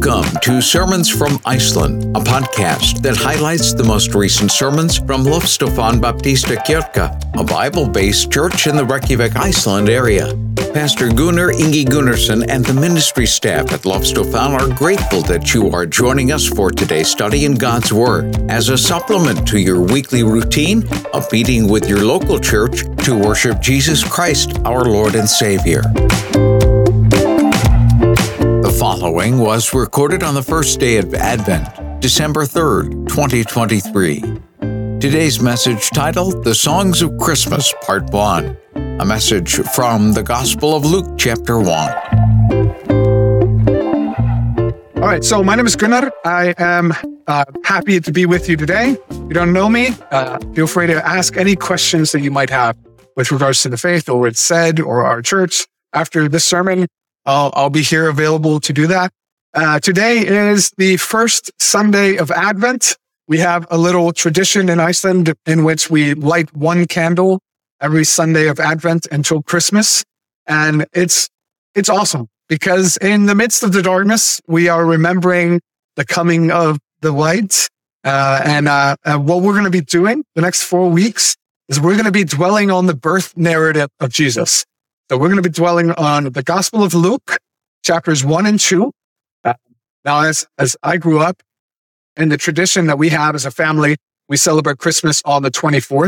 Welcome to Sermons from Iceland, a podcast that highlights the most recent sermons from Lofstofan Baptista Kirkja, a Bible-based church in the Reykjavik, Iceland area. Pastor Gunnar Ingi Gunnarsson and the ministry staff at Lofstofan are grateful that you are joining us for today's study in God's Word as a supplement to your weekly routine of meeting with your local church to worship Jesus Christ, our Lord and Savior. The following was recorded on the first day of Advent, December 3rd, 2023. Today's message titled, The Songs of Christmas, Part 1. A message from the Gospel of Luke, chapter 1. All right, so my name is Gunnar. I am happy to be with you today. If you don't know me, feel free to ask any questions that you might have with regards to the faith or what's said or our church. After this sermon, I'll be here available to do that. Today is the first Sunday of Advent. We have a little tradition in Iceland in which we light one candle every Sunday of Advent until Christmas. And it's awesome because in the midst of the darkness, we are remembering the coming of the light. And what we're going to be doing the next 4 weeks is we're going to be dwelling on the birth narrative of Jesus. So we're going to be dwelling on the Gospel of Luke, chapters 1 and 2. Now, as I grew up in the tradition that we have as a family, we celebrate Christmas on the 24th.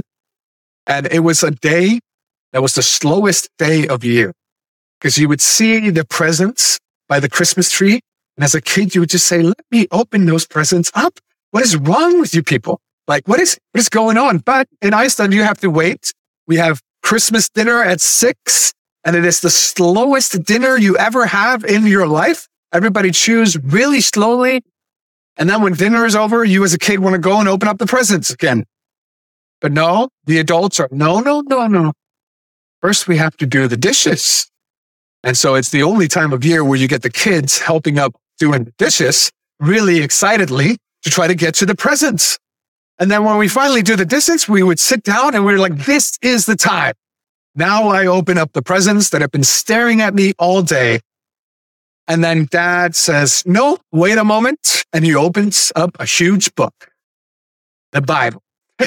And it was a day that was the slowest day of the year because you would see the presents by the Christmas tree. And as a kid, you would just say, let me open those presents up. What is wrong with you people? Like, what is going on? But in Iceland, you have to wait. We have Christmas dinner at 6, and it is the slowest dinner you ever have in your life. Everybody chews really slowly. And then when dinner is over, you as a kid want to go and open up the presents again. But no, the adults are, no. First, we have to do the dishes. And so it's the only time of year where you get the kids helping up doing the dishes really excitedly to try to get to the presents. And then when we finally do the dishes, we would sit down and we're like, this is the time. Now I open up the presents that have been staring at me all day. And then Dad says, no, wait a moment. And he opens up a huge book, the Bible.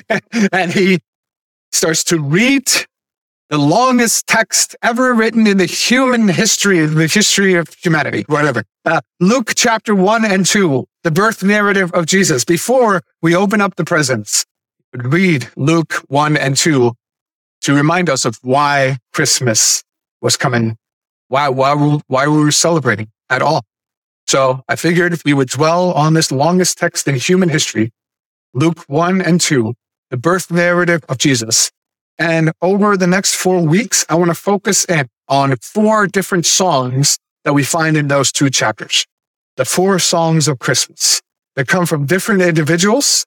And he starts to read the longest text ever written in the human history, the history of humanity, whatever. Luke chapter 1 and 2, the birth narrative of Jesus. Before we open up the presents, read Luke 1 and 2 to remind us of why Christmas was coming, why we were celebrating at all. So I figured if we would dwell on this longest text in human history, Luke 1 and 2, the birth narrative of Jesus. And over the next 4 weeks, I want to focus in on 4 different songs that we find in those 2 chapters. The 4 songs of Christmas. They come from different individuals.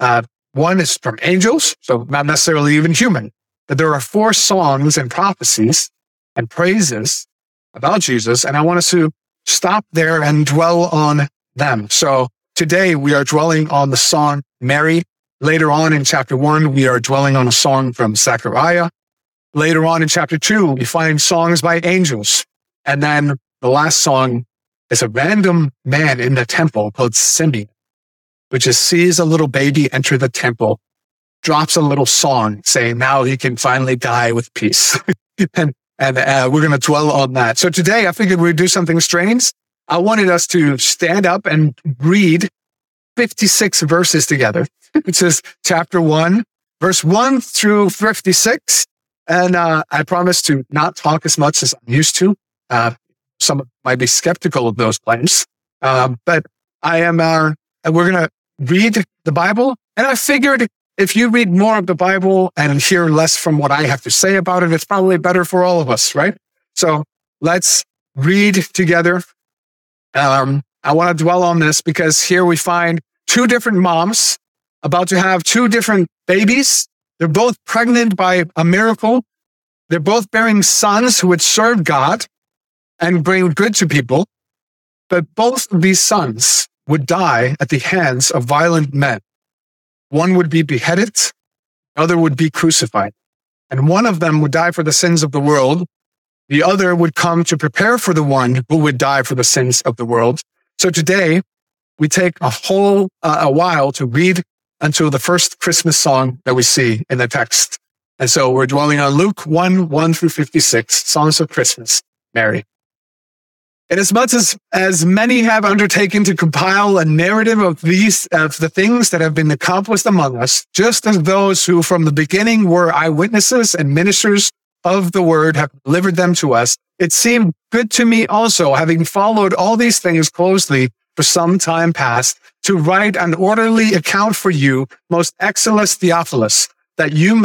One is from angels, so not necessarily even human. But there are 4 songs and prophecies and praises about Jesus. And I want us to stop there and dwell on them. So today we are dwelling on the song Mary. Later on in chapter 1, we are dwelling on a song from Zechariah. Later on in chapter 2, we find songs by angels. And then the last song is a random man in the temple called Simeon, who just sees a little baby enter the temple, drops a little song saying now he can finally die with peace. and we're going to dwell on that. So today I figured we'd do something strange. I wanted us to stand up and read 56 verses together. It says chapter 1, verse 1 through 56. And I promise to not talk as much as I'm used to. Some might be skeptical of those claims. But I am, we're going to read the Bible. And I figured if you read more of the Bible and hear less from what I have to say about it, it's probably better for all of us, right? So let's read together. I want to dwell on this because here we find 2 different moms about to have 2 different babies. They're both pregnant by a miracle. They're both bearing sons who would serve God and bring good to people. But both of these sons would die at the hands of violent men. One would be beheaded, the other would be crucified. And one of them would die for the sins of the world. The other would come to prepare for the one who would die for the sins of the world. So today, we take a while to read until the first Christmas song that we see in the text. And so we're dwelling on Luke 1 through 56, Songs of Christmas, Mary. Inasmuch as many have undertaken to compile a narrative of the things that have been accomplished among us, just as those who from the beginning were eyewitnesses and ministers of the word have delivered them to us, it seemed good to me also, having followed all these things closely for some time past, to write an orderly account for you, most excellent Theophilus, that you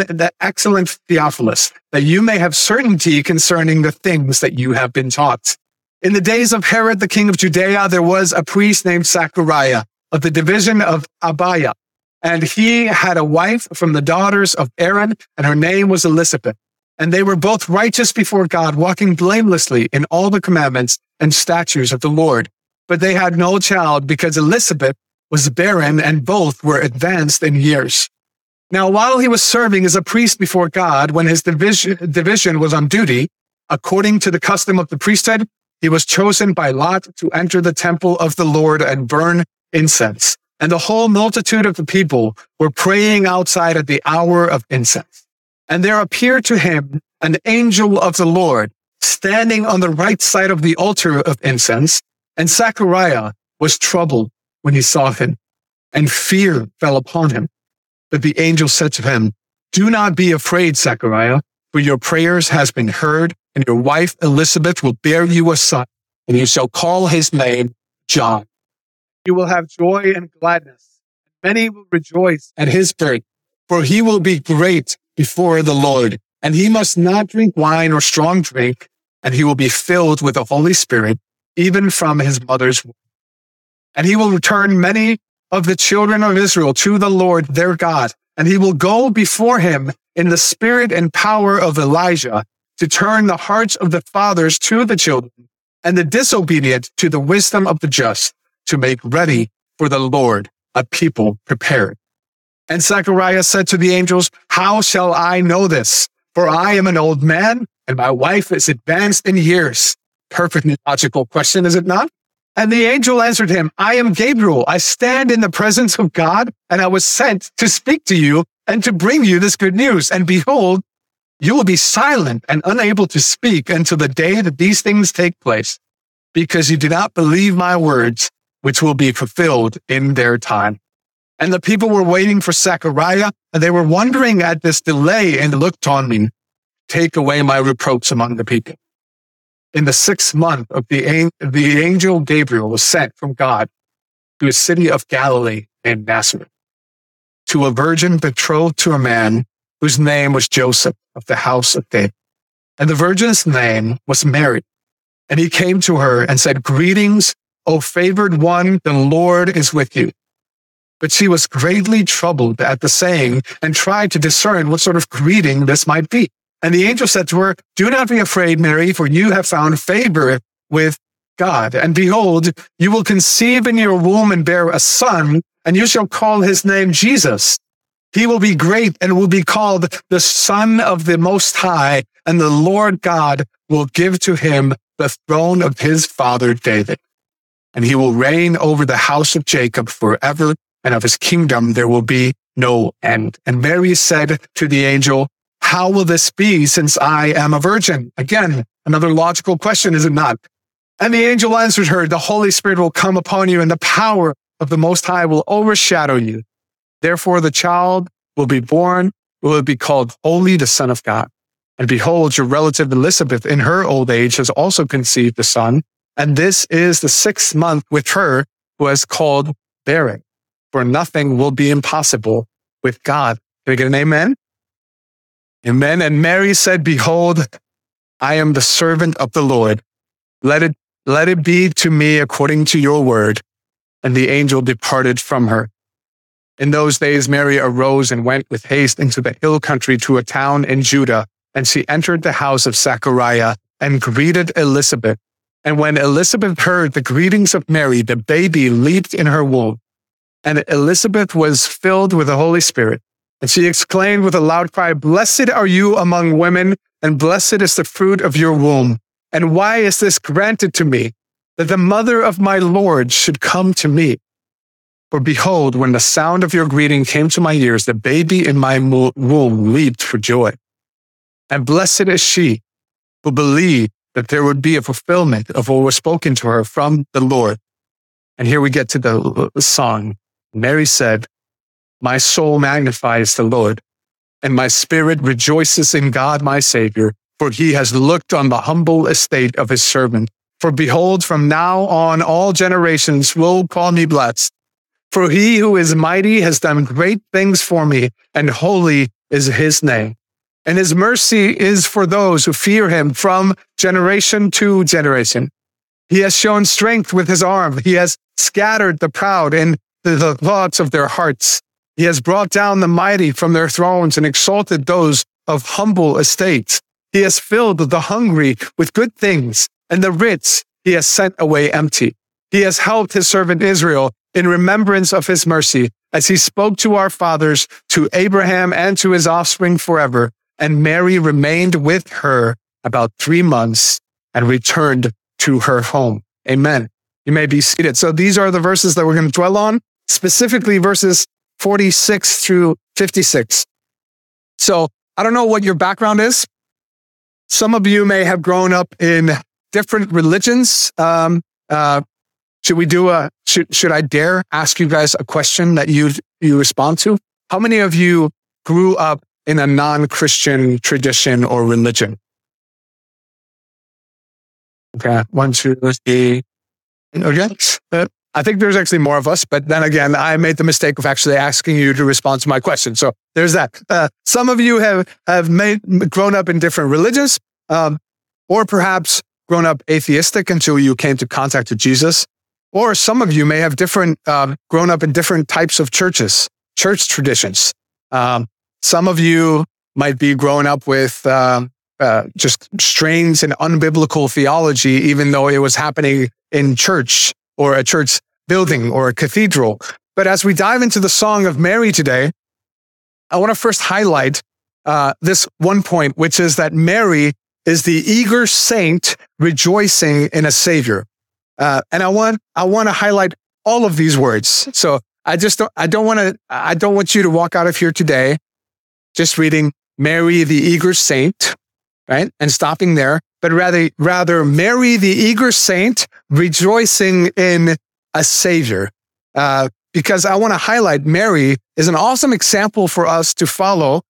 may have certainty concerning the things that you have been taught. In the days of Herod, the king of Judea, there was a priest named Zachariah of the division of Abiah, and he had a wife from the daughters of Aaron, and her name was Elizabeth. And they were both righteous before God, walking blamelessly in all the commandments and statutes of the Lord. But they had no child because Elizabeth was barren, and both were advanced in years. Now, while he was serving as a priest before God, when his division was on duty, according to the custom of the priesthood, he was chosen by lot to enter the temple of the Lord and burn incense. And the whole multitude of the people were praying outside at the hour of incense. And there appeared to him an angel of the Lord standing on the right side of the altar of incense. And Zachariah was troubled when he saw him, and fear fell upon him. But the angel said to him, "Do not be afraid, Zachariah, for your prayers has been heard, and your wife Elizabeth will bear you a son, and you shall call his name John. You will have joy and gladness. Many will rejoice at his birth, for he will be great before the Lord, and he must not drink wine or strong drink, and he will be filled with the Holy Spirit, even from his mother's womb. And he will return many of the children of Israel to the Lord their God, and he will go before him in the spirit and power of Elijah, to turn the hearts of the fathers to the children, and the disobedient to the wisdom of the just, to make ready for the Lord a people prepared." And Zechariah said to the angels, "How shall I know this? For I am an old man, and my wife is advanced in years." Perfectly logical question, is it not? And the angel answered him, "I am Gabriel. I stand in the presence of God, and I was sent to speak to you and to bring you this good news. And behold, you will be silent and unable to speak until the day that these things take place, because you do not believe my words, which will be fulfilled in their time." And the people were waiting for Zechariah, and they were wondering at this delay, and looked on me. Take away my reproach among the people. In the 6th month of the angel Gabriel was sent from God to a city of Galilee named Nazareth, to a virgin betrothed to a man whose name was Joseph of the house of David. And the virgin's name was Mary. And he came to her and said, "Greetings, O favored one, the Lord is with you." But she was greatly troubled at the saying and tried to discern what sort of greeting this might be. And the angel said to her, "Do not be afraid, Mary, for you have found favor with God. And behold, you will conceive in your womb and bear a son, and you shall call his name Jesus. He will be great and will be called the Son of the Most High, and the Lord God will give to him the throne of his father David. And he will reign over the house of Jacob forever, and of his kingdom there will be no end." And Mary said to the angel, "How will this be, since I am a virgin?" Again, another logical question, is it not? And the angel answered her, "The Holy Spirit will come upon you, and the power of the Most High will overshadow you. Therefore, the child will be born, will be called Holy, the Son of God. And behold, your relative Elizabeth in her old age has also conceived a son, and this is the 6th month with her who has called barren. For nothing will be impossible with God." Can I get an amen? Amen. And Mary said, "Behold, I am the servant of the Lord. Let it be to me according to your word." And the angel departed from her. In those days, Mary arose and went with haste into the hill country to a town in Judah. And she entered the house of Zechariah and greeted Elizabeth. And when Elizabeth heard the greetings of Mary, the baby leaped in her womb. And Elizabeth was filled with the Holy Spirit. And she exclaimed with a loud cry, "Blessed are you among women, and blessed is the fruit of your womb. And why is this granted to me, that the mother of my Lord should come to me. For behold, when the sound of your greeting came to my ears, the baby in my womb leaped for joy. And blessed is she who believed that there would be a fulfillment of what was spoken to her from the Lord. And here we get to the song. Mary said, my soul magnifies the Lord, and my spirit rejoices in God my Savior, for he has looked on the humble estate of his servant. For behold, from now on all generations will call me blessed. For he who is mighty has done great things for me, and holy is his name. And his mercy is for those who fear him from generation to generation. He has shown strength with his arm. He has scattered the proud in the thoughts of their hearts. He has brought down the mighty from their thrones and exalted those of humble estates. He has filled the hungry with good things, and the rich he has sent away empty. He has helped his servant Israel in remembrance of his mercy, as he spoke to our fathers, to Abraham and to his offspring forever. And Mary remained with her about 3 months and returned to her home. Amen. You may be seated. So these are the verses that we're going to dwell on, specifically verses 46 through 56. So I don't know what your background is. Some of you may have grown up in different religions. Should I dare ask you guys a question that you respond to? How many of you grew up in a non-Christian tradition or religion? Okay, 1, 2, 3. Okay. I think there's actually more of us, but then again, I made the mistake of actually asking you to respond to my question. So there's that. Some of you have grown up in different religions, or perhaps grown up atheistic until you came to contact with Jesus. Or some of you may have grown up in different types of churches, church traditions. Some of you might be growing up with just strange and unbiblical theology, even though it was happening in church or a church building or a cathedral. But as we dive into the Song of Mary today, I want to first highlight this one point, which is that Mary is the eager saint rejoicing in a Savior. And I want to highlight all of these words. So I don't want you to walk out of here today just reading Mary, the eager saint, right? And stopping there, but rather Mary, the eager saint rejoicing in a Savior. Because I want to highlight Mary is an awesome example for us to follow.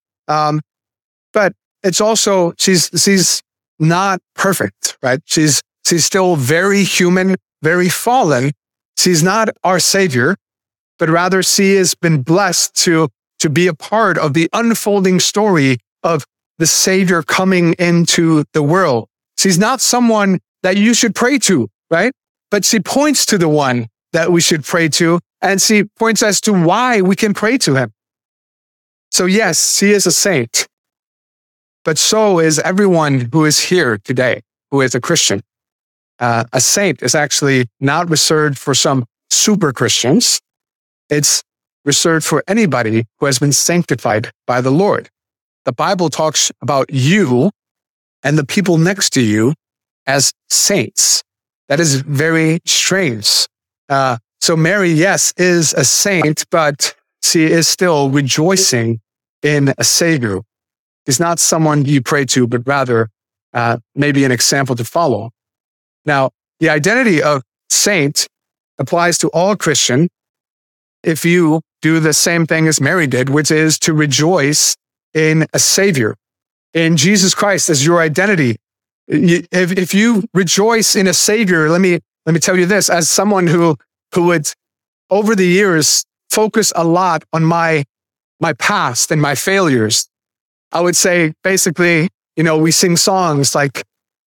But it's also, she's not perfect, right? She's still very human, very fallen. She's not our Savior, but rather she has been blessed to be a part of the unfolding story of the Savior coming into the world. She's not someone that you should pray to, right? But she points to the one that we should pray to, and she points us to why we can pray to him. So yes, she is a saint, but so is everyone who is here today, who is a Christian. A saint is actually not reserved for some super Christians. It's reserved for anybody who has been sanctified by the Lord. The Bible talks about you and the people next to you as saints. That is very strange. So Mary, yes, is a saint, but she is still rejoicing in a Savior. She's not someone you pray to, but rather maybe an example to follow. Now, the identity of saint applies to all Christian if you do the same thing as Mary did, which is to rejoice in a Savior, in Jesus Christ as your identity. If you rejoice in a Savior, let me tell you this, as someone who would, over the years, focus a lot on my past and my failures, I would say, basically, we sing songs like,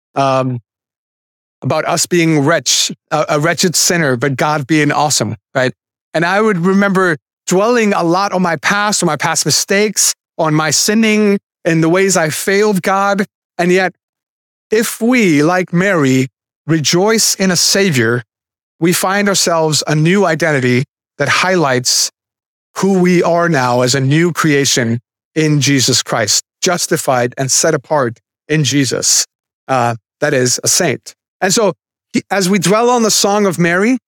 about us being a wretched sinner, but God being awesome, right? And I would remember dwelling a lot on my past mistakes, on my sinning and the ways I failed God. And yet, if we, like Mary, rejoice in a Savior, we find ourselves a new identity that highlights who we are now as a new creation in Jesus Christ, justified and set apart in Jesus. That is a saint. And so as we dwell on the Song of Mary,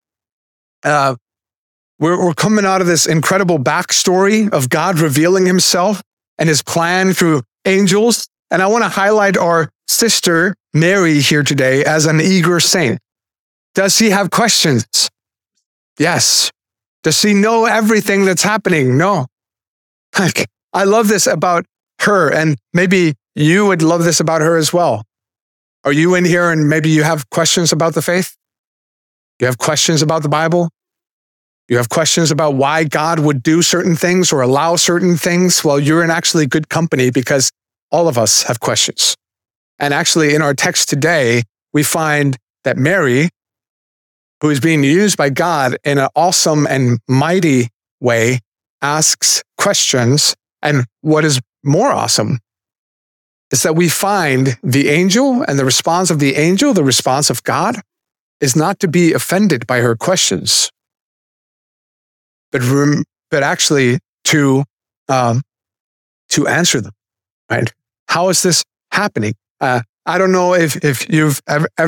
we're coming out of this incredible backstory of God revealing himself and his plan through angels. And I want to highlight our sister Mary here today as an eager saint. Does she have questions? Yes. Does she know everything that's happening? No. I love this about her, and maybe you would love this about her as well. Are you in here and maybe you have questions about the faith? You have questions about the Bible? You have questions about why God would do certain things or allow certain things? Well, you're in actually good company, because all of us have questions. And actually, in our text today, we find that Mary, who is being used by God in an awesome and mighty way, asks questions. And what is more awesome is that we find the angel, and the response of the angel, the response of God, is not to be offended by her questions, but actually to answer them. Right? How is this happening? I don't know if you've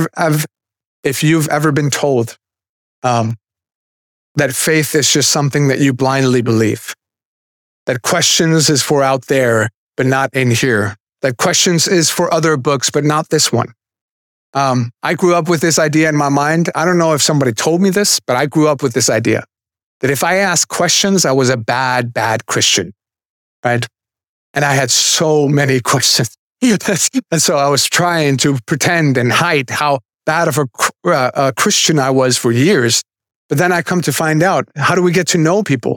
ever been told that faith is just something that you blindly believe. That questions is for out there, but not in here. That questions is for other books, but not this one. I grew up with this idea in my mind. I don't know if somebody told me this, but I grew up with this idea that if I asked questions, I was a bad Christian, right? And I had so many questions. And so I was trying to pretend and hide how bad of a Christian I was for years. But then I come to find out, how do we get to know people?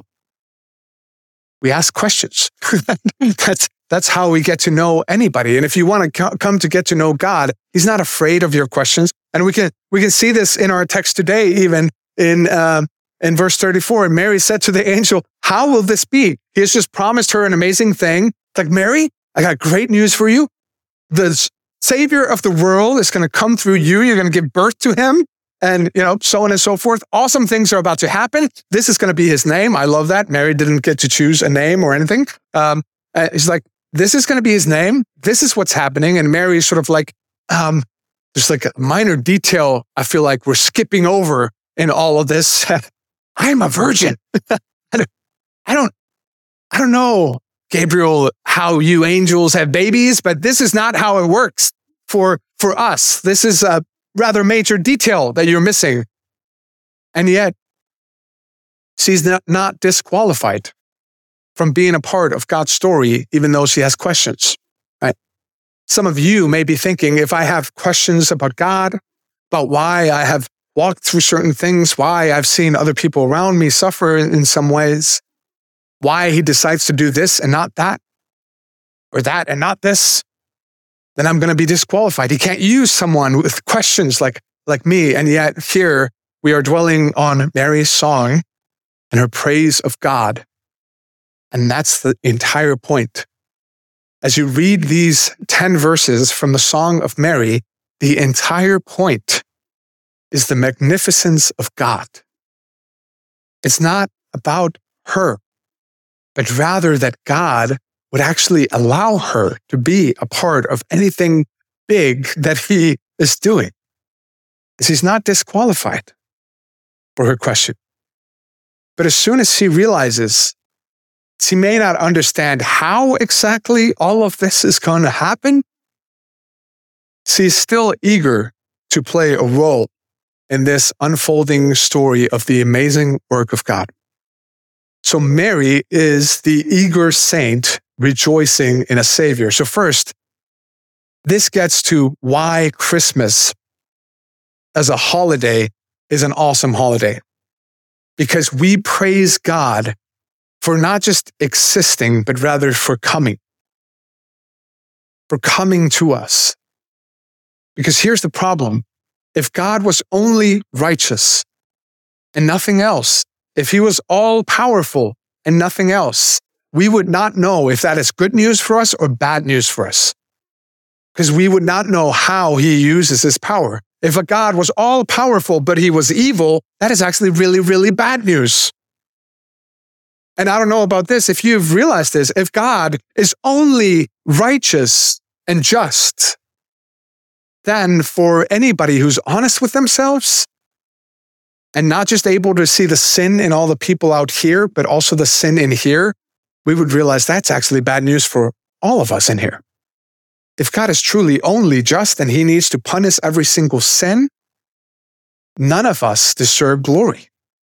We ask questions. That's how we get to know anybody. And if you want to come to get to know God, he's not afraid of your questions. And we can see this in our text today, even in verse 34. And Mary said to the angel, how will this be? He has just promised her an amazing thing. It's like, Mary, I got great news for you. The Savior of the world is going to come through you. You're going to give birth to him. And, so on and so forth. Awesome things are about to happen. This is going to be his name. I love that. Mary didn't get to choose a name or anything. It's like, this is going to be his name. This is what's happening. And Mary is sort of like, there's like a minor detail I feel like we're skipping over in all of this. I'm a virgin. I don't know, Gabriel, how you angels have babies, but this is not how it works for us. This is a rather major detail that you're missing. And yet, she's not disqualified from being a part of God's story, even though she has questions. Right? Some of you may be thinking, if I have questions about God, about why I have walked through certain things, why I've seen other people around me suffer in some ways, why he decides to do this and not that, or that and not this, then I'm going to be disqualified. He can't use someone with questions like me. And yet here we are dwelling on Mary's song and her praise of God. And that's the entire point. As you read these 10 verses from the Song of Mary, the entire point is the magnificence of God. It's not about her, but rather that God would actually allow her to be a part of anything big that he is doing. She's not disqualified for her question. But as soon as she realizes she may not understand how exactly all of this is going to happen, she's still eager to play a role in this unfolding story of the amazing work of God. So Mary is the eager saint rejoicing in a Savior. So first, this gets to why Christmas as a holiday is an awesome holiday. Because we praise God for not just existing, but rather for coming to us. Because here's the problem. If God was only righteous and nothing else, if he was all powerful and nothing else, we would not know if that is good news for us or bad news for us. Because we would not know how he uses his power. If a God was all powerful, but he was evil, that is actually really, really bad news. And I don't know about this, if you've realized this, if God is only righteous and just, then for anybody who's honest with themselves and not just able to see the sin in all the people out here, but also the sin in here, we would realize that's actually bad news for all of us in here. If God is truly only just and he needs to punish every single sin, none of us deserve glory.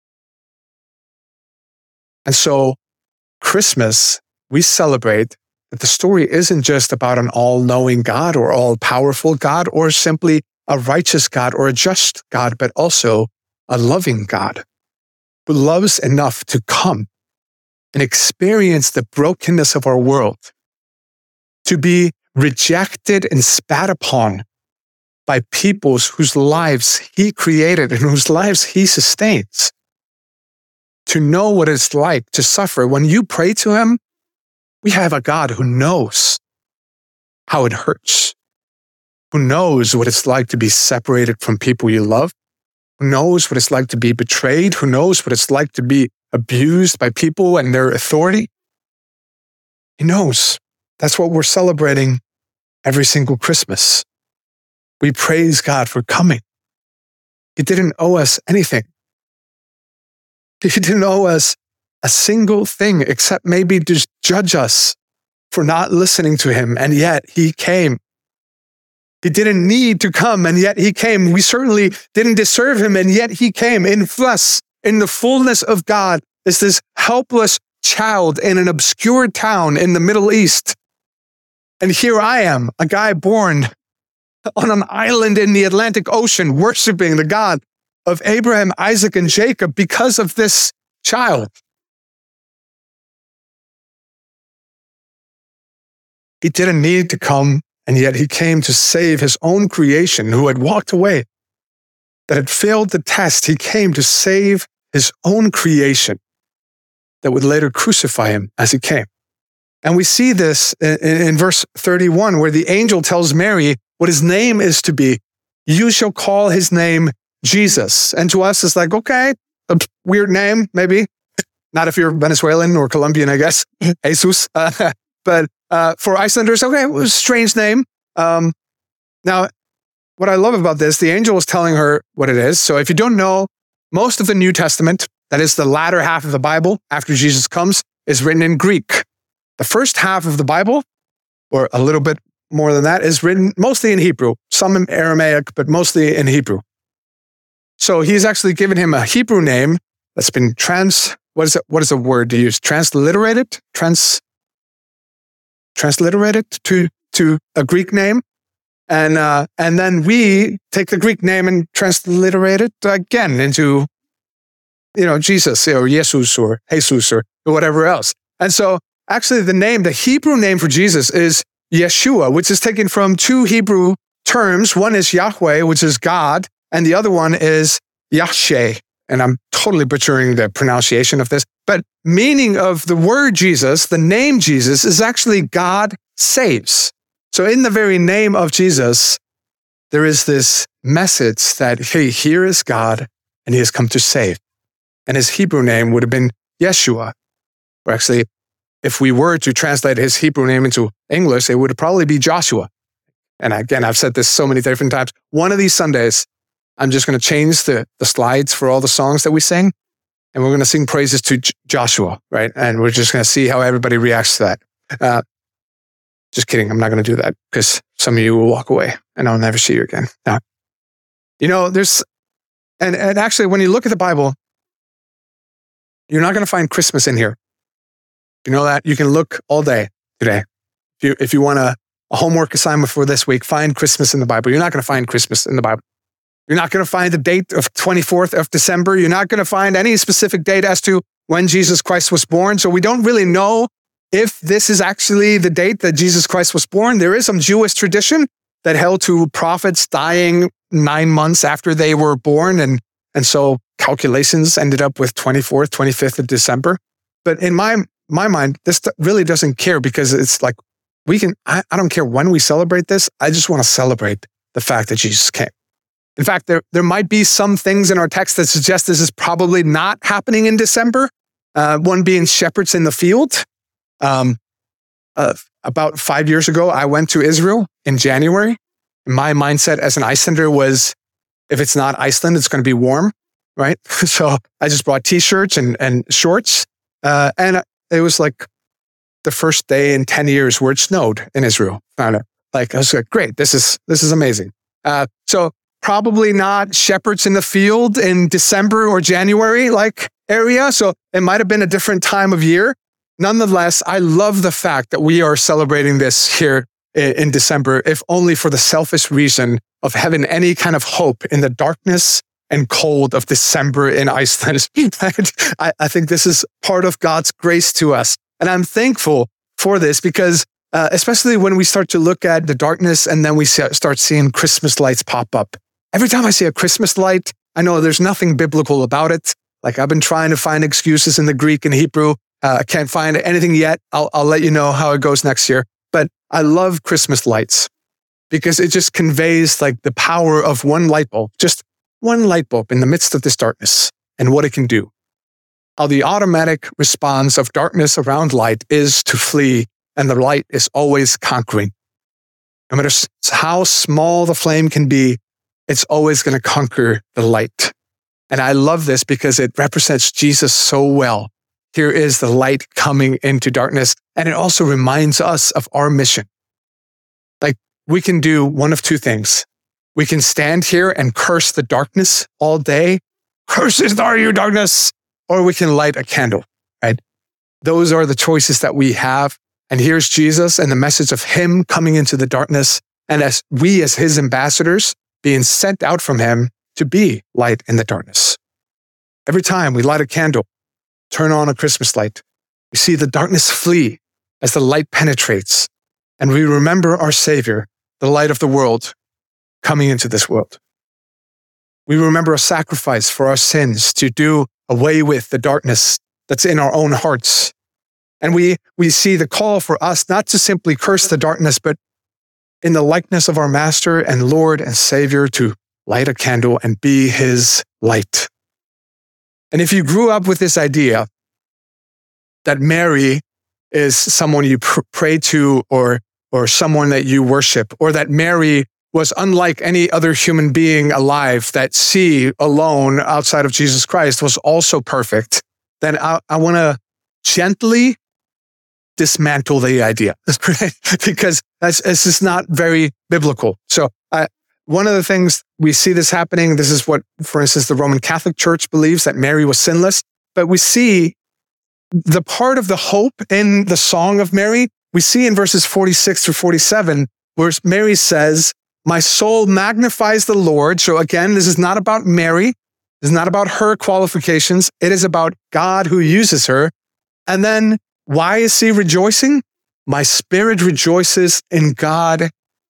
And so Christmas, we celebrate that the story isn't just about an all-knowing God or all-powerful God or simply a righteous God or a just God, but also a loving God who loves enough to come and experience the brokenness of our world, to be rejected and spat upon by peoples whose lives he created and whose lives he sustains, to know what it's like to suffer. When you pray to him, we have a God who knows how it hurts, who knows what it's like to be separated from people you love, who knows what it's like to be betrayed, who knows what it's like to be abused by people and their authority. He knows. That's what we're celebrating every single Christmas. We praise God for coming. He didn't owe us anything. He didn't owe us a single thing except maybe to judge us for not listening to him, and yet he came. He didn't need to come, and yet he came. We certainly didn't deserve him, and yet he came in flesh, in the fullness of God, as this helpless child in an obscure town in the Middle East. And here I am, a guy born on an island in the Atlantic Ocean, worshiping the God of Abraham, Isaac, and Jacob because of this child. He didn't need to come, and yet he came to save his own creation who had walked away, that had failed the test. He came to save his own creation that would later crucify him as he came. And we see this in verse 31, where the angel tells Mary what his name is to be. You shall call his name Jesus. And to us, it's like, okay, a weird name, maybe. Not if you're Venezuelan or Colombian, I guess. Jesus. But for Icelanders, okay, it was a strange name. Now, what I love about this, the angel is telling her what it is. So if you don't know, most of the New Testament, that is the latter half of the Bible after Jesus comes, is written in Greek. The first half of the Bible, or a little bit more than that, is written mostly in Hebrew, some in Aramaic, but mostly in Hebrew. So he's actually given him a Hebrew name that's been what is the word to use? Transliterated to a Greek name. And then we take the Greek name and transliterate it again into, Jesus or Jesus or Jesus or whatever else. And so actually the Hebrew name for Jesus is Yeshua, which is taken from two Hebrew terms. One is Yahweh, which is God, and the other one is Yahsheh. And I'm totally butchering the pronunciation of this, but meaning of the word Jesus, the name Jesus, is actually God saves. So in the very name of Jesus, there is this message that, hey, here is God, and he has come to save. And his Hebrew name would have been Yeshua. Or actually, if we were to translate his Hebrew name into English, it would probably be Joshua. And again, I've said this so many different times. One of these Sundays, I'm just going to change the slides for all the songs that we sing, and we're going to sing praises to Joshua, right? And we're just going to see how everybody reacts to that. Just kidding. I'm not going to do that because some of you will walk away and I'll never see you again. Now, there's, and actually when you look at the Bible, you're not going to find Christmas in here. You know that? You can look all day today. If you want a homework assignment for this week, find Christmas in the Bible. You're not going to find Christmas in the Bible. You're not going to find the date of 24th of December. You're not going to find any specific date as to when Jesus Christ was born. So we don't really know if this is actually the date that Jesus Christ was born. There is some Jewish tradition that held to prophets dying 9 months after they were born. And so calculations ended up with 24th, 25th of December. But in my mind, this really doesn't care because it's like I don't care when we celebrate this. I just want to celebrate the fact that Jesus came. In fact, there might be some things in our text that suggest this is probably not happening in December. One being shepherds in the field. About 5 years ago, I went to Israel in January, My mindset as an Icelander was, if it's not Iceland, it's going to be warm, right? So I just brought t-shirts and shorts. And it was like the first day in 10 years where it snowed in Israel. I was like, great, this is amazing. So probably not shepherds in the field in December or January area. So it might have been a different time of year. Nonetheless, I love the fact that we are celebrating this here in December, if only for the selfish reason of having any kind of hope in the darkness and cold of December in Iceland. I think this is part of God's grace to us. And I'm thankful for this because especially when we start to look at the darkness and then we start seeing Christmas lights pop up. Every time I see a Christmas light, I know there's nothing biblical about it. Like I've been trying to find excuses in the Greek and Hebrew. I can't find anything yet. I'll let you know how it goes next year. But I love Christmas lights because it just conveys like the power of one light bulb, just one light bulb in the midst of this darkness and what it can do. How the automatic response of darkness around light is to flee, and the light is always conquering. No matter how small the flame can be, it's always going to conquer the light. And I love this because it represents Jesus so well. Here is the light coming into darkness. And it also reminds us of our mission. Like we can do one of two things. We can stand here and curse the darkness all day. Curses are you, darkness. Or we can light a candle, right? Those are the choices that we have. And here's Jesus and the message of him coming into the darkness. And as his ambassadors being sent out from him to be light in the darkness. Every time we light a candle, turn on a Christmas light, we see the darkness flee as the light penetrates. And we remember our Savior, the light of the world, coming into this world. We remember a sacrifice for our sins to do away with the darkness that's in our own hearts. And we see the call for us not to simply curse the darkness, but in the likeness of our Master and Lord and Savior to light a candle and be his light. And if you grew up with this idea that Mary is someone you pray to or someone that you worship, or that Mary was unlike any other human being alive, that she alone outside of Jesus Christ was also perfect, then I want to gently dismantle the idea because this is not very biblical. So one of the things we see this happening, this is what, for instance, the Roman Catholic Church believes, that Mary was sinless, but we see the part of the hope in the Song of Mary, we see in verses 46 through 47, where Mary says, "My soul magnifies the Lord." So again, this is not about Mary. This is not about her qualifications. It is about God who uses her. And then why is she rejoicing? "My spirit rejoices in God,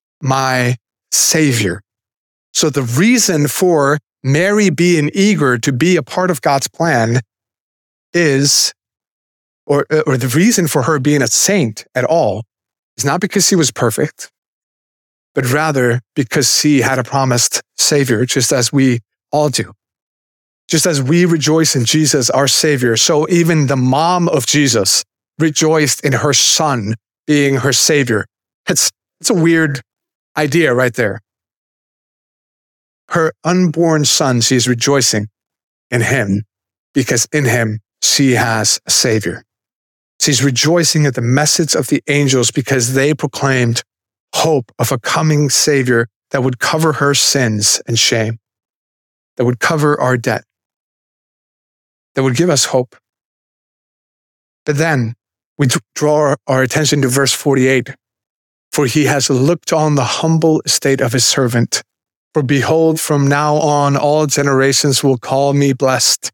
my Savior." So the reason for Mary being eager to be a part of God's plan is, or the reason for her being a saint at all, is not because she was perfect, but rather because she had a promised Savior, just as we all do. Just as we rejoice in Jesus, our Savior, so even the mom of Jesus rejoiced in her son being her Savior. It's a weird idea right there. Her unborn son, she is rejoicing in him because in him she has a Savior. She's rejoicing at the message of the angels because they proclaimed hope of a coming Savior that would cover her sins and shame, that would cover our debt, that would give us hope. But then we draw our attention to verse 48. "For he has looked on the humble estate of his servant. For behold, from now on, all generations will call me blessed."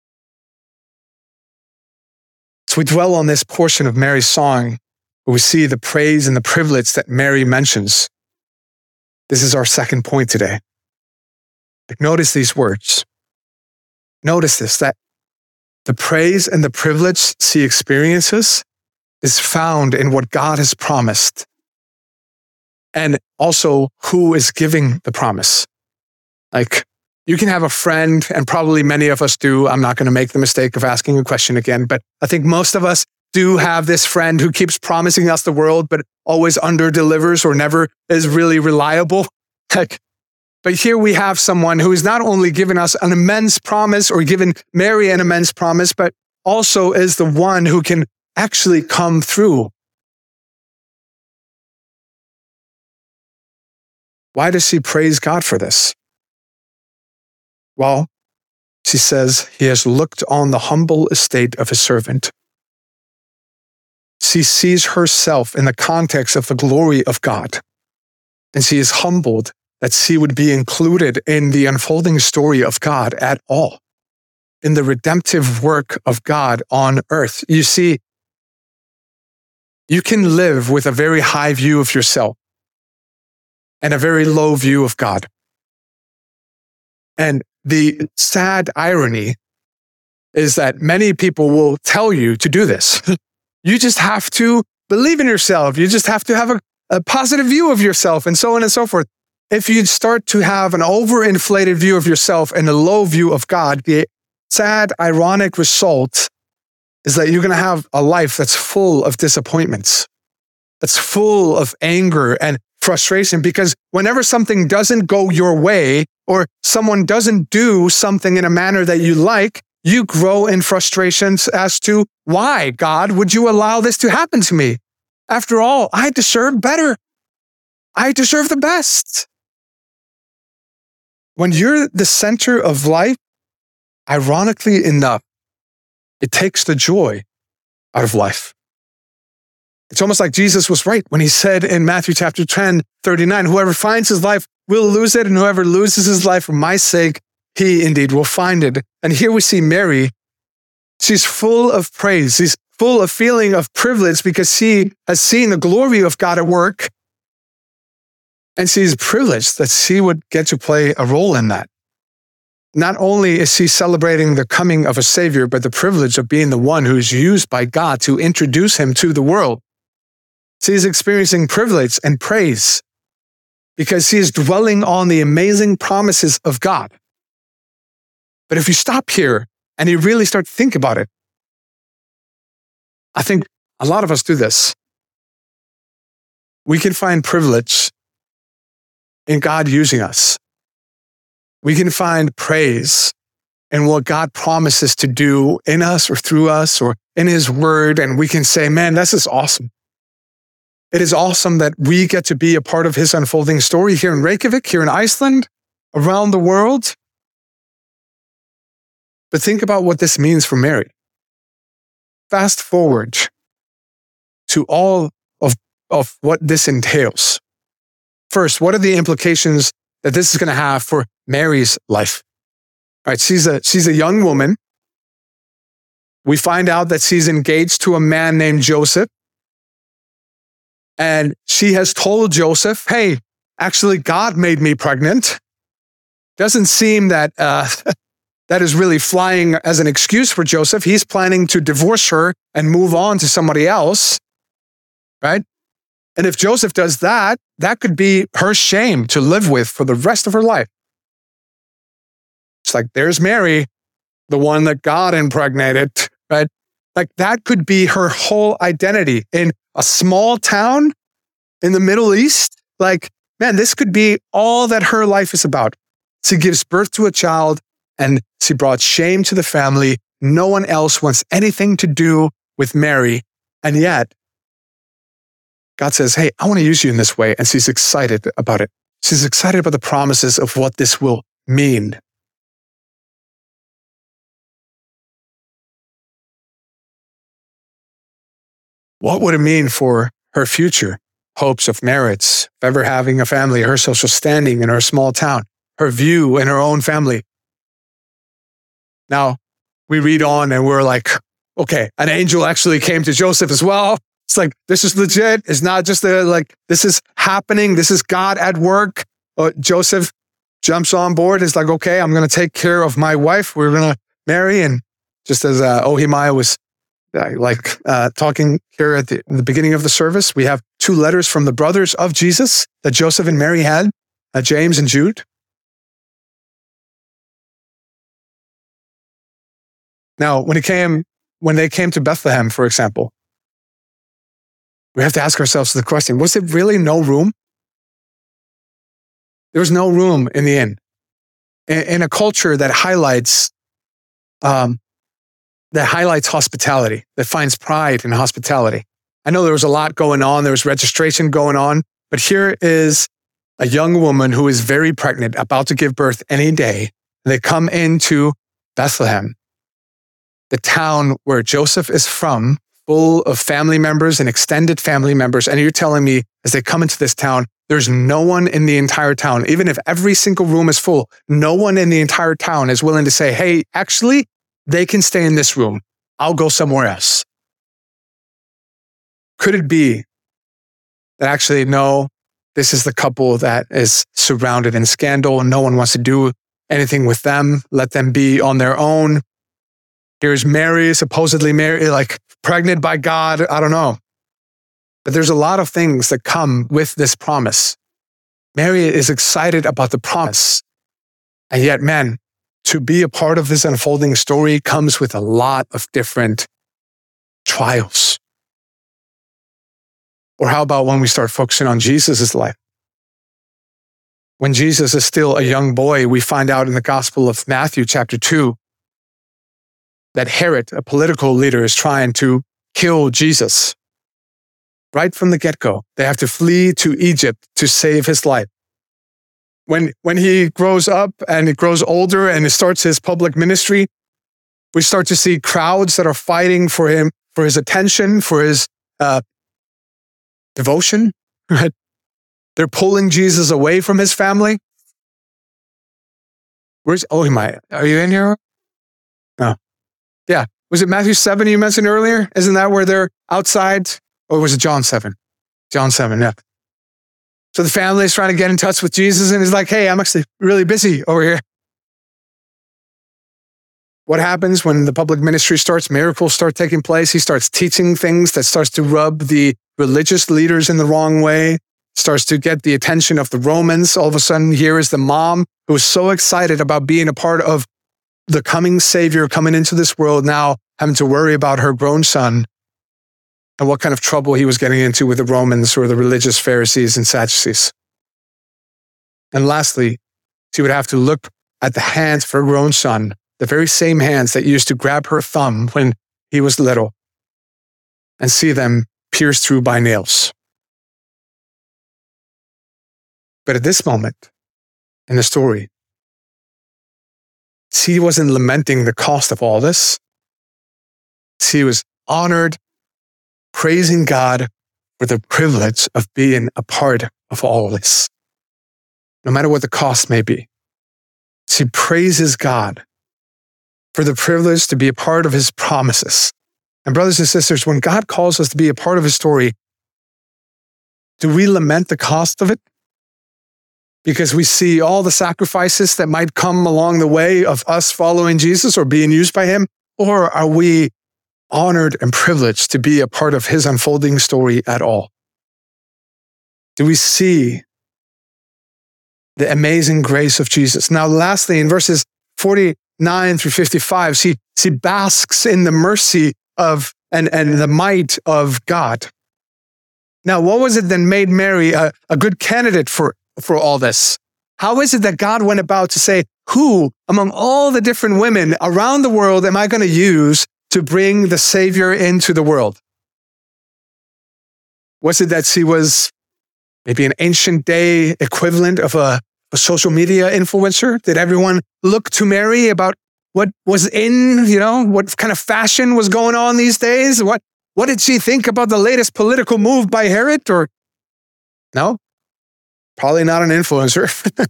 So we dwell on this portion of Mary's song, where we see the praise and the privilege that Mary mentions. This is our second point today. Notice these words. Notice this, that the praise and the privilege she experiences is found in what God has promised, and also who is giving the promise. Like, you can have a friend, and probably many of us do. I'm not going to make the mistake of asking a question again, but I think most of us do have this friend who keeps promising us the world, but always under-delivers or never is really reliable. But here we have someone who has not only given us an immense promise or given Mary an immense promise, but also is the one who can actually come through. Why does she praise God for this? Well, she says, he has looked on the humble estate of his servant. She sees herself in the context of the glory of God. And she is humbled that she would be included in the unfolding story of God at all, in the redemptive work of God on earth. You see, you can live with a very high view of yourself and a very low view of God. And the sad irony is that many people will tell you to do this. You just have to believe in yourself. You just have to have a positive view of yourself, and so on and so forth. If you start to have an overinflated view of yourself and a low view of God, the sad, ironic result is that you're going to have a life that's full of disappointments, that's full of anger and frustration, because whenever something doesn't go your way or someone doesn't do something in a manner that you like, you grow in frustrations as to why, God, would you allow this to happen to me? After all, I deserve better. I deserve the best. When you're the center of life, ironically enough, it takes the joy out of life. It's almost like Jesus was right when he said in Matthew chapter 10:39, whoever finds his life will lose it, and whoever loses his life for my sake, he indeed will find it. And here we see Mary. She's full of praise. She's full of feeling of privilege because she has seen the glory of God at work. And she's privileged that she would get to play a role in that. Not only is she celebrating the coming of a Savior, but the privilege of being the one who is used by God to introduce him to the world. She is experiencing privilege and praise because she is dwelling on the amazing promises of God. But if you stop here and you really start to think about it, I think a lot of us do this. We can find privilege in God using us. We can find praise in what God promises to do in us or through us or in his word. And we can say, man, this is awesome. It is awesome that we get to be a part of his unfolding story here in Reykjavik, here in Iceland, around the world. But think about what this means for Mary. Fast forward to all of what this entails. First, what are the implications that this is going to have for Mary's life? All right, she's a young woman. We find out that she's engaged to a man named Joseph. And she has told Joseph, hey, actually, God made me pregnant. Doesn't seem that that is really flying as an excuse for Joseph. He's planning to divorce her and move on to somebody else, right? And if Joseph does that, that could be her shame to live with for the rest of her life. It's like, there's Mary, the one that God impregnated, right? Like that could be her whole identity in a small town in the Middle East. Like, man, this could be all that her life is about. She gives birth to a child and she brought shame to the family. No one else wants anything to do with Mary. And yet, God says, hey, I want to use you in this way. And she's excited about it. She's excited about the promises of what this will mean. What would it mean for her future hopes of marriage, of ever having a family, her social standing in her small town, her view in her own family? Now, we read on and we're like, okay, an angel actually came to Joseph as well. It's like, this is legit. It's not just this is happening. This is God at work. Joseph jumps on board. It's like, okay, I'm going to take care of my wife. We're going to marry. And just as Ohimaya was talking here at the beginning of the service, we have 2 letters from the brothers of Jesus that Joseph and Mary had, James and Jude. Now, when they came to Bethlehem, for example, we have to ask ourselves the question, was it really no room? There was no room in the inn. In a culture that highlights hospitality, that finds pride in hospitality. I know there was a lot going on. There was registration going on. But here is a young woman who is very pregnant, about to give birth any day. They come into Bethlehem, the town where Joseph is from, full of family members and extended family members. And you're telling me, as they come into this town, there's no one in the entire town, even if every single room is full, no one in the entire town is willing to say, hey, actually, they can stay in this room. I'll go somewhere else. Could it be that actually, no, this is the couple that is surrounded in scandal and no one wants to do anything with them? Let them be on their own. Here's Mary, supposedly Mary, like pregnant by God. I don't know. But there's a lot of things that come with this promise. Mary is excited about the promise. And yet, man, to be a part of this unfolding story comes with a lot of different trials. Or how about when we start focusing on Jesus' life? When Jesus is still a young boy, we find out in the Gospel of Matthew, chapter 2, that Herod, a political leader, is trying to kill Jesus. Right from the get-go, they have to flee to Egypt to save his life. When he grows up and he grows older and he starts his public ministry, we start to see crowds that are fighting for him, for his attention, for his devotion. Right? They're pulling Jesus away from his family. Are you in here? No. Yeah. Was it Matthew 7 you mentioned earlier? Isn't that where they're outside? Or was it John 7? John 7, yeah. So the family is trying to get in touch with Jesus and he's like, hey, I'm actually really busy over here. What happens when the public ministry starts? Miracles start taking place. He starts teaching things that starts to rub the religious leaders in the wrong way, starts to get the attention of the Romans. All of a sudden, here is the mom who is so excited about being a part of the coming Savior coming into this world, now having to worry about her grown son and what kind of trouble he was getting into with the Romans or the religious Pharisees and Sadducees. And lastly, she would have to look at the hands of her grown son, the very same hands that used to grab her thumb when he was little, and see them pierced through by nails. But at this moment in the story, she wasn't lamenting the cost of all this. She was honored, praising God for the privilege of being a part of all this. No matter what the cost may be, she praises God for the privilege to be a part of his promises. And brothers and sisters, when God calls us to be a part of his story, do we lament the cost of it? Because we see all the sacrifices that might come along the way of us following Jesus or being used by him? Or are we honored and privileged to be a part of his unfolding story at all? Do we see the amazing grace of Jesus? Now, lastly, in verses 49 through 55, she basks in the mercy of and the might of God. Now, what was it that made Mary a good candidate for all this? How is it that God went about to say, who among all the different women around the world am I going to use to bring the Savior into the world? Was it that she was maybe an ancient day equivalent of a social media influencer? Did everyone look to Mary about what was in, what kind of fashion was going on these days? What did she think about the latest political move by Herod? Or no? Probably not an influencer.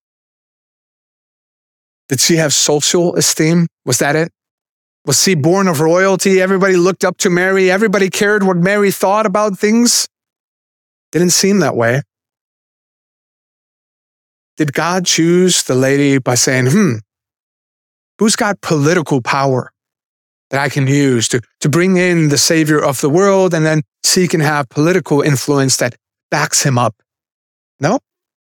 Did she have social esteem? Was that it? Was she born of royalty? Everybody looked up to Mary. Everybody cared what Mary thought about things. Didn't seem that way. Did God choose the lady by saying, who's got political power that I can use to bring in the Savior of the world, and then she can have political influence that backs him up? No?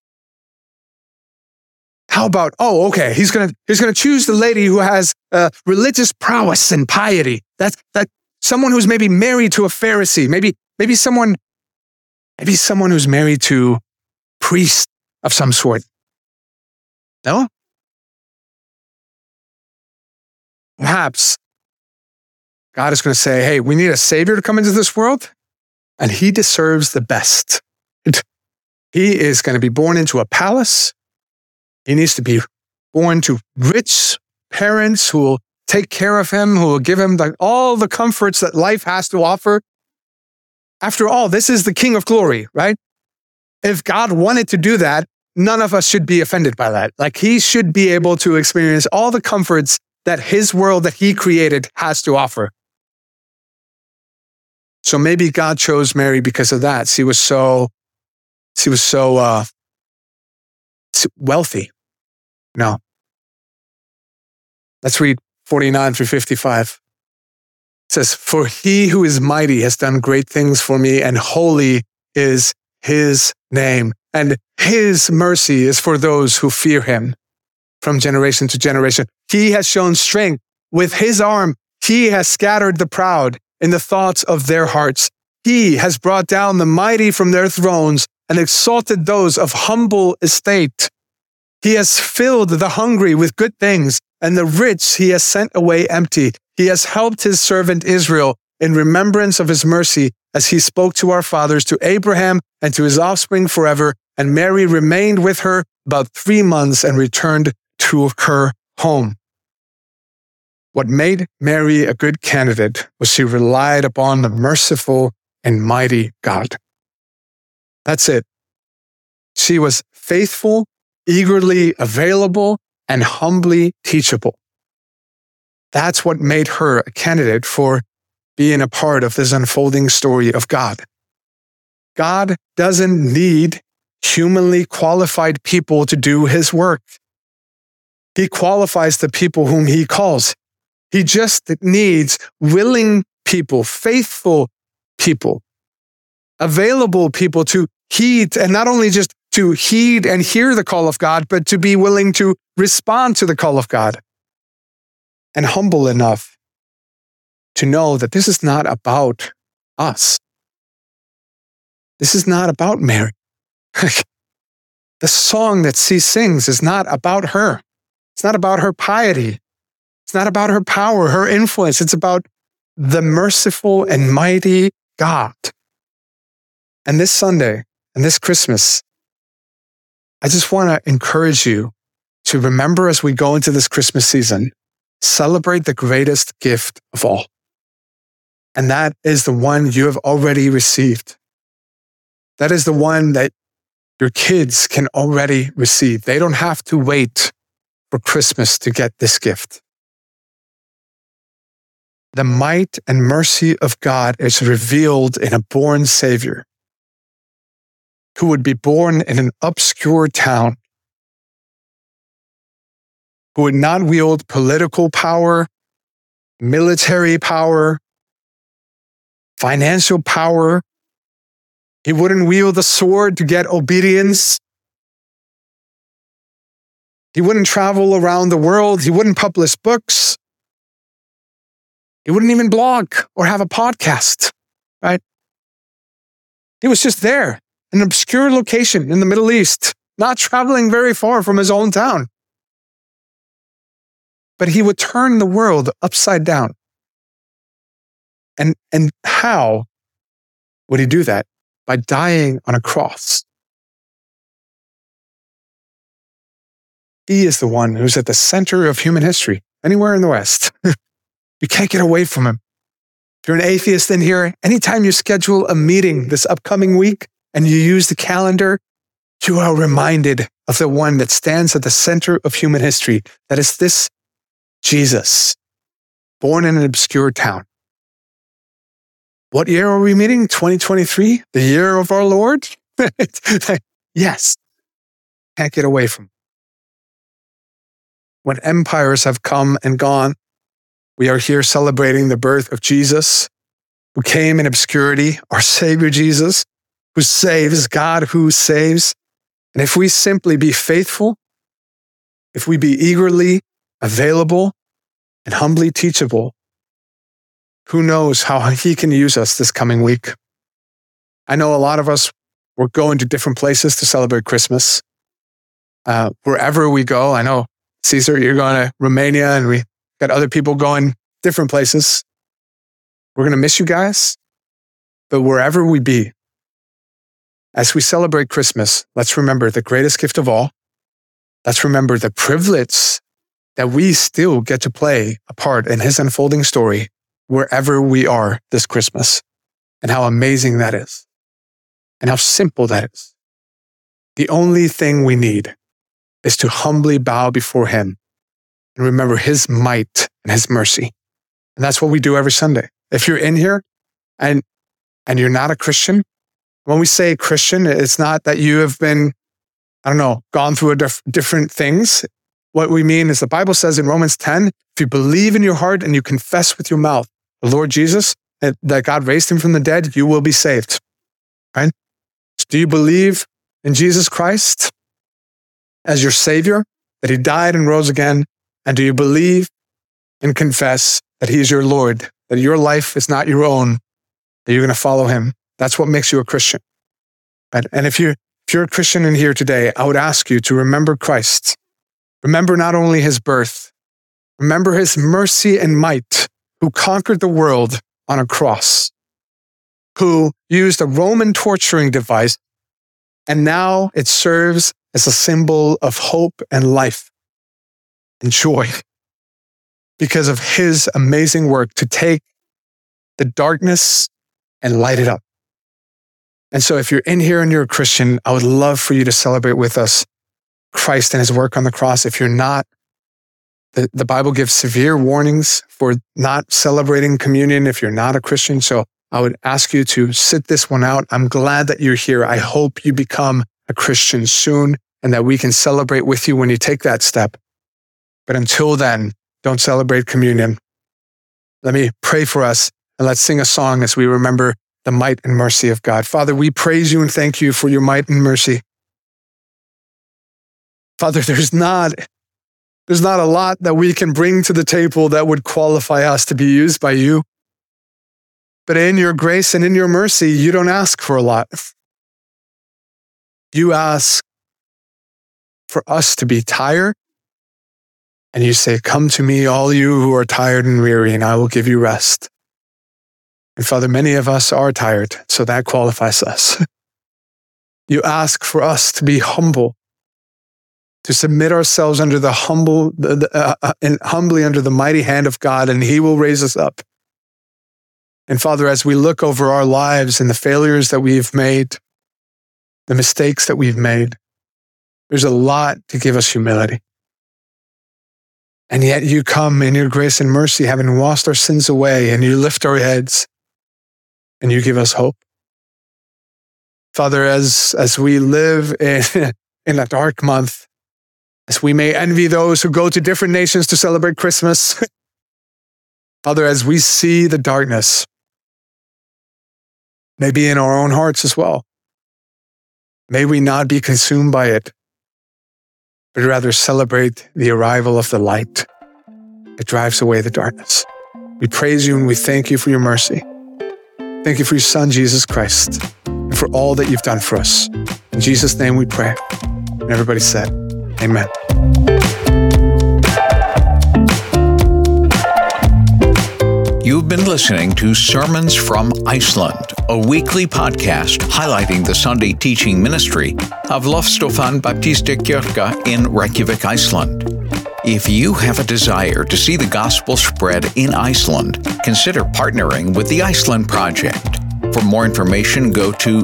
How about, he's going to choose the lady who has religious prowess and piety. That's someone who's maybe married to a Pharisee, maybe someone who's married to a priest of some sort. No? Perhaps God is going to say, hey, we need a savior to come into this world, and he deserves the best. He is going to be born into a palace. He needs to be born to rich parents who will take care of him, who will give him all the comforts that life has to offer. After all, this is the King of Glory, right? If God wanted to do that, none of us should be offended by that. Like, he should be able to experience all the comforts that his world that he created has to offer. So maybe God chose Mary because of that. She was so wealthy. No. Let's read 49 through 55. It says, for he who is mighty has done great things for me, and holy is his name. And his mercy is for those who fear him from generation to generation. He has shown strength. With his arm, he has scattered the proud in the thoughts of their hearts. He has brought down the mighty from their thrones and exalted those of humble estate. He has filled the hungry with good things, and the rich he has sent away empty. He has helped his servant Israel in remembrance of his mercy, as he spoke to our fathers, to Abraham and to his offspring forever. And Mary remained with her about 3 months and returned to her home. What made Mary a good candidate was she relied upon the merciful and mighty God. That's it. She was faithful, eagerly available, and humbly teachable. That's what made her a candidate for being a part of this unfolding story of God. God doesn't need humanly qualified people to do his work. He qualifies the people whom he calls. He just needs willing people, faithful people, available people to heed, and not only just to heed and hear the call of God, but to be willing to respond to the call of God, and humble enough to know that this is not about us. This is not about Mary. The song that she sings is not about her. It's not about her piety. It's not about her power, her influence. It's about the merciful and mighty God. And this Sunday and this Christmas, I just want to encourage you to remember, as we go into this Christmas season, celebrate the greatest gift of all. And that is the one you have already received. That is the one that your kids can already receive. They don't have to wait for Christmas to get this gift. The might and mercy of God is revealed in a born Savior who would be born in an obscure town, who would not wield political power, military power, financial power. He wouldn't wield a sword to get obedience. He wouldn't travel around the world. He wouldn't publish books. He wouldn't even blog or have a podcast, right? He was just there in an obscure location in the Middle East, not traveling very far from his own town. But he would turn the world upside down. And how would he do that? By dying on a cross. He is the one who's at the center of human history, anywhere in the West. You can't get away from him. If you're an atheist in here, anytime you schedule a meeting this upcoming week and you use the calendar, you are reminded of the one that stands at the center of human history. That is this Jesus, born in an obscure town. What year are we meeting? 2023? The year of our Lord? Yes. Can't get away from it. When empires have come and gone, we are here celebrating the birth of Jesus, who came in obscurity, our Savior Jesus, who saves, God who saves. And if we simply be faithful, if we be eagerly available and humbly teachable, who knows how he can use us this coming week. I know a lot of us, we're going to different places to celebrate Christmas. wherever we go. I know, Caesar, you're going to Romania, and we got other people going different places. We're going to miss you guys. But wherever we be, as we celebrate Christmas, let's remember the greatest gift of all. Let's remember the privilege that we still get to play a part in his unfolding story wherever we are this Christmas, and how amazing that is, and how simple that is. The only thing we need is to humbly bow before him and remember his might and his mercy. And that's what we do every Sunday. If you're in here and you're not a Christian, when we say Christian, it's not that you have been, gone through different things. What we mean is the Bible says in Romans 10, if you believe in your heart and you confess with your mouth the Lord Jesus, that God raised him from the dead, you will be saved. Right? So do you believe in Jesus Christ as your Savior, that he died and rose again? And do you believe and confess that he is your Lord, that your life is not your own, that you're going to follow him? That's what makes you a Christian. Right? And if you're a Christian in here today, I would ask you to remember Christ. Remember not only his birth, remember his mercy and might, who conquered the world on a cross, who used a Roman torturing device, and now it serves as a symbol of hope and life and joy because of his amazing work to take the darkness and light it up. And so if you're in here and you're a Christian, I would love for you to celebrate with us Christ and his work on the cross. If you're not, the Bible gives severe warnings for not celebrating communion if you're not a Christian. So I would ask you to sit this one out. I'm glad that you're here. I hope you become a Christian soon and that we can celebrate with you when you take that step. But until then, don't celebrate communion. Let me pray for us, and let's sing a song as we remember the might and mercy of God. Father, we praise you and thank you for your might and mercy. Father, there's not a lot that we can bring to the table that would qualify us to be used by you. But in your grace and in your mercy, you don't ask for a lot. You ask for us to be tired, and you say, come to me, all you who are tired and weary, and I will give you rest. And Father, many of us are tired, so that qualifies us. You ask for us to be humble, to submit ourselves under the humbly under the mighty hand of God, and he will raise us up. And Father, as we look over our lives and the failures that we've made, the mistakes that we've made, there's a lot to give us humility. And yet you come in your grace and mercy, having washed our sins away, and you lift our heads and you give us hope. Father, as we live in a dark month, as we may envy those who go to different nations to celebrate Christmas, Father, as we see the darkness, maybe in our own hearts as well, may we not be consumed by it, but rather celebrate the arrival of the light that drives away the darkness. We praise you and we thank you for your mercy. Thank you for your Son, Jesus Christ, and for all that you've done for us. In Jesus' name we pray. And everybody said, amen. You've been listening to Sermons from Iceland, a weekly podcast highlighting the Sunday teaching ministry of Lofstofan Baptistakirkja in Reykjavik, Iceland. If you have a desire to see the gospel spread in Iceland, consider partnering with the Iceland Project. For more information, go to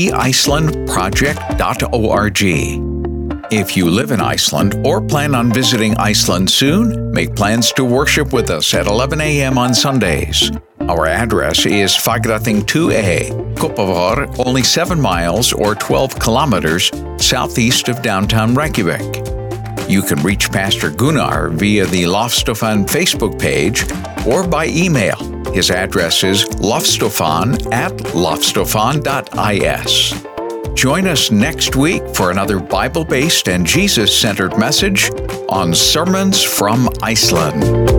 theicelandproject.org. If you live in Iceland or plan on visiting Iceland soon, make plans to worship with us at 11 a.m. on Sundays. Our address is Fagrating 2A, Kópavogur, only 7 miles or 12 kilometers southeast of downtown Reykjavik. You can reach Pastor Gunnar via the Lofstofan Facebook page or by email. His address is lofstofan@lofstofan.is. Join us next week for another Bible-based and Jesus-centered message on Sermons from Iceland.